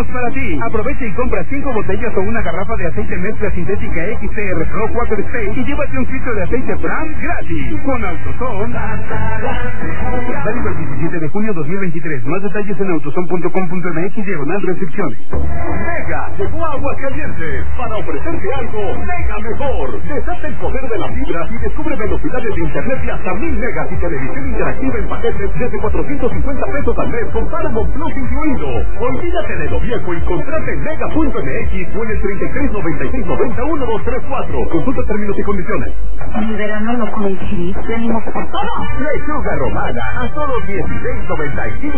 tenemos para ti. Aprovecha y compra 5 botellas o una garrafa de aceite mezcla sintética XTR Pro 4 Space y llévate un litro de aceite Fran gratis. Con AutoZone. Válido el 17 de junio 2023. Más detalles en autozone.com.mx/restricciones. Mega llegó a Aguascalientes para ofrecerte algo mega mejor. Desata el poder de la fibra y descubre velocidades de internet de hasta 1000 megas y televisión interactiva en paquetes desde 450 pesos al mes con Paramount Plus incluido. Olvídate de lo viejo y contrata en mega.mx o en el 3396901234. Consulta términos y condiciones. Mi verano lo coincidí, venimos por todo. Lechuga romana a solo $16.95.